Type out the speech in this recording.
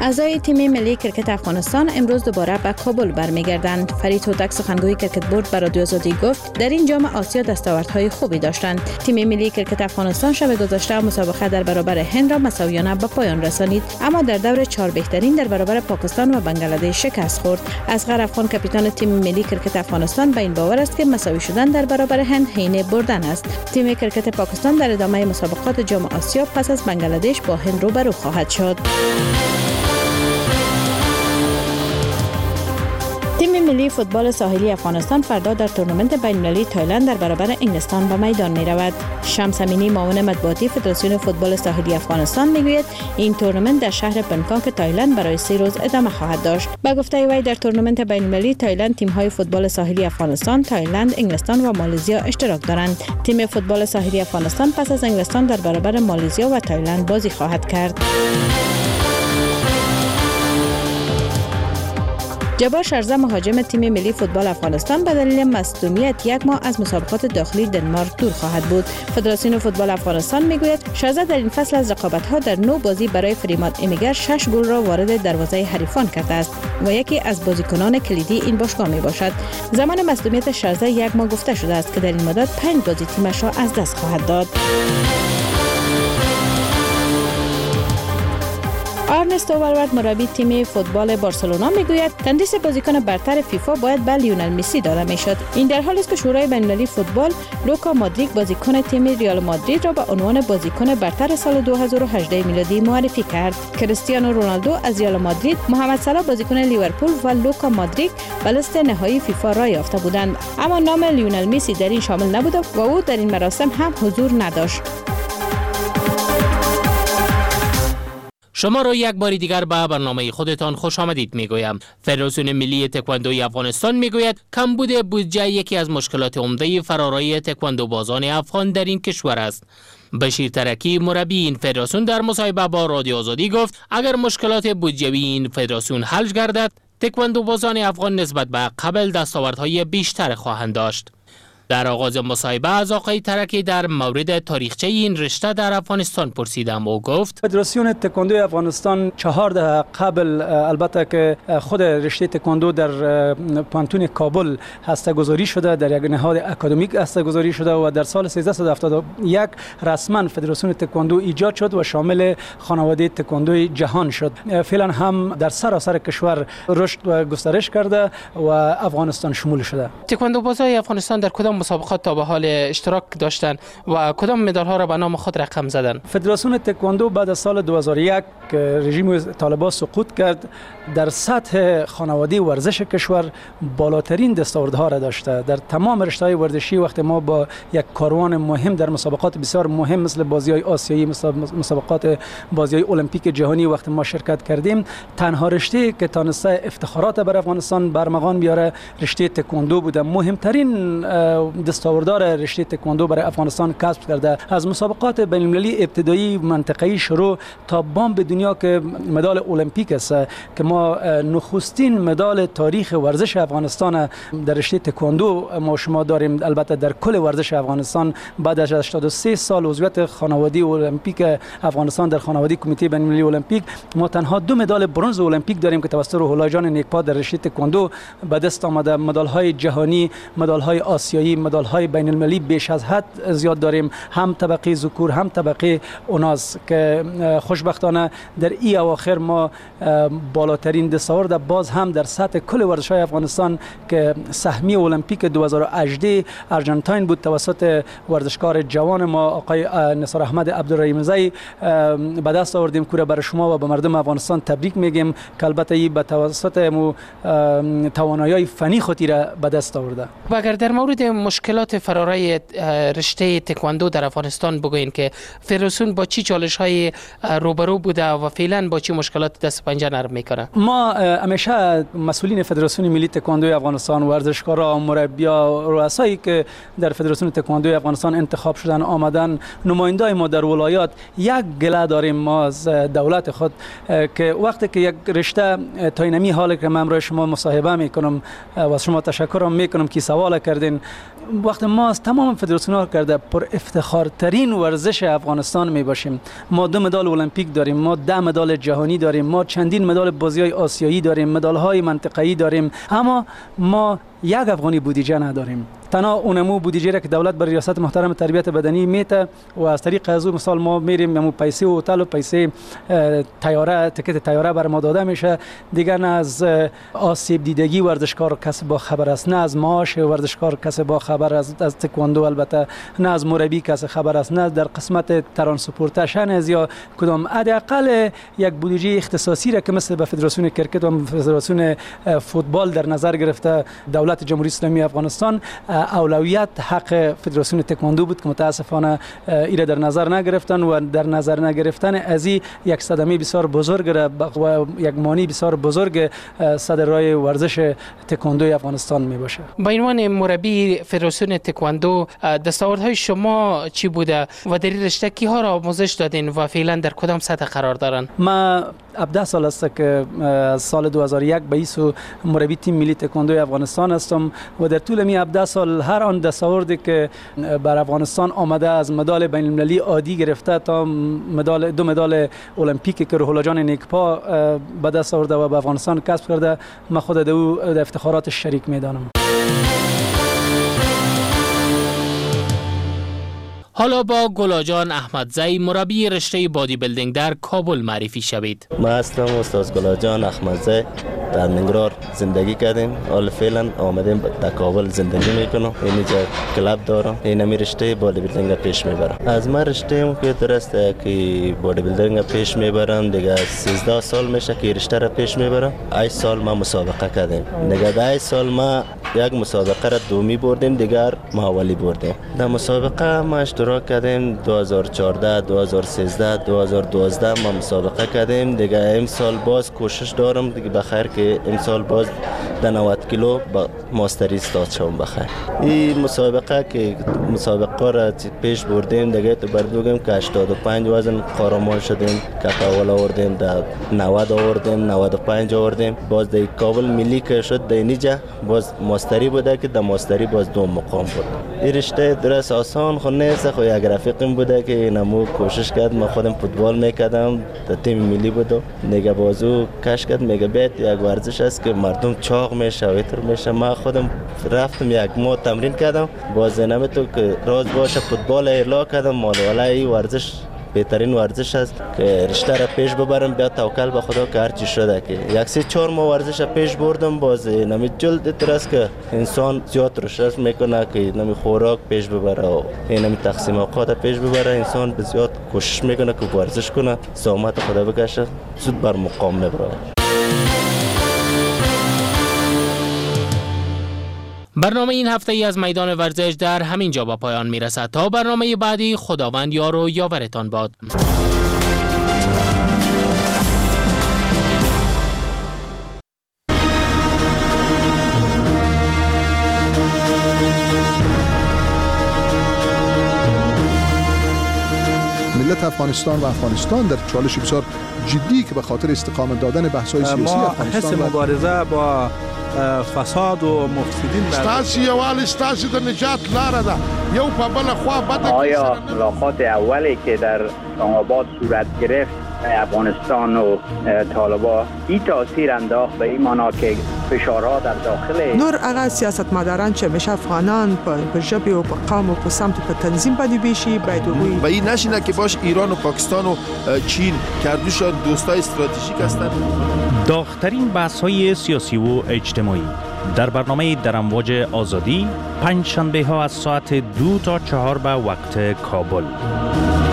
اعضای تیم ملی کرکت افغانستان امروز دوباره به کابل برمیگردند. فرید هوتک سخنگوی کرکت بورد به رادیو آزادی گفت در این جام آسیا دستاوردهای خوبی داشتند. تیم ملی کرکت افغانستان شب گذشته مسابقه در برابر هند را مساویانه به پایان رسانید، اما در دور 4 بهترین در برابر پاکستان و بنگلادش شکست خورد. اصغر افغان کاپیتان تیم ملی کرکت افغانستان به این باور است که مساوی شدن در برابر هند حین بردن است. تیم کرکت پاکستان در ادامه مسابقات جام آسیا پس از بنگلادش با هند روبرو خواهد شد. تیم ملی فوتبال ساحلی افغانستان فردا در تورنمنت بین‌المللی تایلند در برابر انگلستان به میدان می‌رود. شمس امینی معاون مطبوعاتی فدراسیون فوتبال ساحلی افغانستان میگوید این تورنمنت در شهر بنکاک تایلند برای 3 روز ادامه خواهد داشت. به گفته وی در تورنمنت بین‌المللی تایلند تیم‌های فوتبال ساحلی افغانستان، تایلند، انگلستان و مالزیا اشتراک دارند. تیم فوتبال ساحلی افغانستان پس از انگلستان در برابر مالزیا و تایلند بازی خواهد کرد. جبار شرزه مهاجم تیم ملی فوتبال افغانستان به دلیل مصدومیت 1 ماه از مسابقات داخلی دنمارک دور خواهد بود. فدراسیون فوتبال افغانستان میگوید شرزه در این فصل از رقابت‌ها در 9 بازی برای فریماد امیگر 6 گل را وارد دروازه حریفان کرده است و یکی از بازیکنان کلیدی این باشگاه میباشد. زمان مصدومیت شرزه 1 ماه گفته شده است که در این مدت 5 بازی تیمش را از دست خواهد داد. آرنستو والورد مربی تیم فوتبال بارسلونا میگوید تندیس بازیکن برتر فیفا باید به لیونل مسی داده میشد. این در حالی است که شورای بین‌المللی فوتبال لوکا مودریک بازیکن تیم ریال مادرید را به عنوان بازیکن برتر سال 2018 میلادی معرفی کرد. کریستیانو رونالدو از ریال مادرید، محمد صلاح بازیکن لیورپول و لوکا مودریک به لیست نهایی فیفا رای یافته بودند، اما نام لیونل مسی در این شامل نبود و او در این مراسم هم حضور نداشت. شما را یک بار دیگر به برنامه خودتان خوش آمدید میگویم. فدراسیون ملی تکواندوی افغانستان میگوید کمبود بودجه یکی از مشکلات عمده فرارای تکواندوبازان افغان در این کشور است. بشیر ترکی مربی این فدراسیون در مصاحبه با رادیو آزادی گفت اگر مشکلات بودجوی این فدراسیون حل گردد تکواندوبازان افغان نسبت به قبل دستاوردهای بیشتر خواهند داشت. در آغاز مصاحبه از آقای ترکی در مورد تاریخچه این رشته در افغانستان پرسیدم و گفت فدراسیون تکواندو افغانستان 4 دهه قبل البته که خود رشته تکواندو در پانتون کابل هسته‌گذاری شده، در یک نهاد اکادمیک هسته‌گذاری شده و در سال 1371 رسما فدراسیون تکواندو ایجاد شد و شامل خانواده تکواندوی جهان شد. فعلا هم در سراسر کشور رشد و گسترش کرده و افغانستان شمول شده. تکواندوبازای افغانستان در کدام مسابقات تا به حال اشتراک داشتند و کدام مدال ها را به نام خود رقم زدند؟ فدراسیون تکواندو بعد از سال 2001 رژیم طالبان سقوط کرد، در سطح خانواده ورزش کشور بالاترین دستاوردها را داشته. در تمام رشته‌های ورزشی وقتی ما با یک کاروان مهم در مسابقات بسیار مهم مثل بازی‌های آسیایی، مسابقات بازی‌های المپیک جهانی وقتی ما شرکت کردیم، تنها رشته که تانسته افتخارات بر افغانستان برمغان بیاره رشته تکواندو بوده. مهمترین دستاوردار رشته تکواندو برای افغانستان کسب کرده. از مسابقات بین‌المللی ابتدایی منطقه‌ای شروع تا بام به دنیا که مدال المپیک است که ما نخستین مدال تاریخ ورزش افغانستان در رشته تکواندو ما شما داریم. البته در کل ورزش افغانستان بعد از 83 سال عضویت خانواده المپیک افغانستان در خانواده کمیته بین‌المللی المپیک ما تنها 2 مدال برنز المپیک داریم که توسط روح الله جان نیکپا در رشته تکواندو به دست آمده. مدال‌های جهانی، مدال‌های آسیایی، مدال‌های بین‌المللی بیش از حد زیاد داریم، هم طبقه ذکور هم طبقه اناث، که خوشبختانه در این اواخر ما بالاترین دستاورد باز هم در سطح کل ورزش‌های افغانستان که سهمیه المپیک 2018 ارژانتین بود توسط ورزشکار جوان ما آقای نثار احمد عبدالرحیم‌زی به دست آوردیم که برای شما و به مردم افغانستان تبریک میگیم که البته این به توسط توانایی فنی خودی را به دست آورده. و اگر در مورد مشکلات فرارای رشته تکواندو در افغانستان بگوین که فدراسیون با چی چالش‌های روبرو بوده و فعلا با چی مشکلات دست پنجه نرم میکنه؟ ما همیشه مسئولین فدراسیون ملی تکواندو افغانستان، ورزشکارا، مربیان، رؤسایی که در فدراسیون تکواندو افغانستان انتخاب شدن آمدن، نمایندای ما در ولایات، یک گله داریم ما از دولت خود که وقتی که یک رشته تا اینمی حالی که من امروز شما مصاحبه میکنم و از شما تشکر میکنم که سوال کردین، وقت ما از تمام فدراسیون‌ها کرده پر افتخارترین ورزش افغانستان می باشیم. ما 2 مدال المپیک داریم، ما 10 مدال جهانی داریم، ما چندین مدال بازی‌های آسیایی داریم، مدال‌های منطقه‌ای داریم، اما ما یک افغانی بودجه نداریم. تنها اونمو بودجه را که دولت بر ریاست محترم تربیت بدنی میته و از طریق از اون مثال ما میریم همون پیسه هتل و پیسه طیاره، تکت طیاره بر ما داده میشه. دیگر نه از آسیب دیدگی ورزشکار کس با خبر است، نه از معاش ورزشکار کس با خبر است، از تکواندو البته نه از مربی کس خبر است، نه در قسمت ترانسپورتشن از یا کدام. حداقل یک بودجه اختصاصی را که مثل به فدراسیون کرکت و فدراسیون فوتبال در نظر گرفته دولت جمهوری اسلامی افغانستان، اولویت حق فدراسیون تکواندو بود که متاسفانه ایره در نظر نگرفتن و در نظر نگرفتن از یک صدمه بسیار بزرگ و یک مانی بسیار بزرگ صدر راه ورزش تکواندو افغانستان می باشه. با عنوان مربی فدراسیون تکواندو دستاوردهای شما چی بوده و در این رشته کیها را آموزش دادین و فعلا در کدام سطح قرار دارن؟ ما 17 سال است که از سال 2001 به ایسو مربی تیم ملی تکواندو افغانستان هستم و در طول می 17 سال هر آن دستاوردی که بر افغانستان آمده از مدال بین المللی عادی گرفته تا مدال 2 مدال المپیک که روح الله جان نیکپا به دست آورده و به افغانستان کسب کرده، من خود در افتخارات شریک میدانم. حالا با گلاجان احمدزی مربی رشته بادی بیلدینگ در کابل معرفی شوید. ما هستم استاد گلاجان احمدزی، در ننگرهار زندگی کردیم، حالا فعلا آمدیم در کابل زندگی میکنم. اینجا کلاب دارم، اینمی رشته بادی بیلدینگ پیش میبرم. از من رشته که درسته که بادی بیلدینگ پیش میبرم دیگه 13 سال میشه که رشته را پیش میبرم. 8 سال ما مسابقه کردیم، دیگه 8 سال ما یک مسابقه را دومی بردیم، دیگر ما اولی بردیم. در مسابقه ما اشتراک کردیم 2014 2013 2012 ما مسابقه کردیم. دیگه امسال باز کوشش دارم دیگه بخیر که امسال باز در 90 کیلو با ماستری استاد شوم بخیر. این مسابقه که مسابقه را پیش بردیم دیگه تو بردوگیم که 85 وزن قهرمان شدیم، که اول آوردیم در 90 آوردیم، 95 آوردیم. باز در کابل ملی که شد در اینجا باز ماستری بوده که در ماستری باز 2 مقام بود. این رشته درست آسان خود نیست، خو یک رفیقم بوده که نمو کوشش کرد. ما خودم فوتبال میکردم در تیم ملی بودم، دیگه بازو کش کرد میگه بیت یک ورزش است که مردم چاق میشه و اینطور میشه. ما خودم رفتم یک ماه تمرین کردم، باز نمیتون که راز باشه فوتبال ایلا کردم. مالا این ورزش بهترین ورزش است که رشته را پیش ببرم، بیا توکل به خدا که هرچی شده که 1-3-4 ماه ورزش را پیش بردم. باز نمی جلد ترس که انسان زیاد روش میکنه که نمی خوراک پیش ببره و نمی تقسیم اوقات پیش ببره. انسان بسیار کوشش میکنه که ورزش کنه، سلامت خدا بکشه، زود بر مقام میبره. برنامه این هفته ای از میدان ورزش در همین جا با پایان میرسد. تا برنامه بعدی خداوند یار و یاورتان باد. ملت افغانستان و افغانستان در چالش بسیار جدی که به خاطر استقامت دادن بحث‌های سیاسی افغانستان ما حس مبارزه با فساد و مفسدین ستاسي یوال ستاسي د نجات لاره ده یو په بل خوا بده. آیا ملاقات اولی که در اسلام آباد صورت گرفت افغانستان و طالبان این تاثیر انداخت به این معنا که فشارها در داخل نور هغه سیاستمداران چې همیشه افغانان په ژبې او په قوم او په سمت په تنظیم باندې بیشي باید وګوري و این نشینه که باش ایران و پاکستان و چین کردوشان دوستای استراتژیک هستند. داغ‌ترین بحث‌های سیاسی و اجتماعی در برنامه در امواج آزادی 5 شنبه ها از ساعت 2 تا 4 به وقت کابل.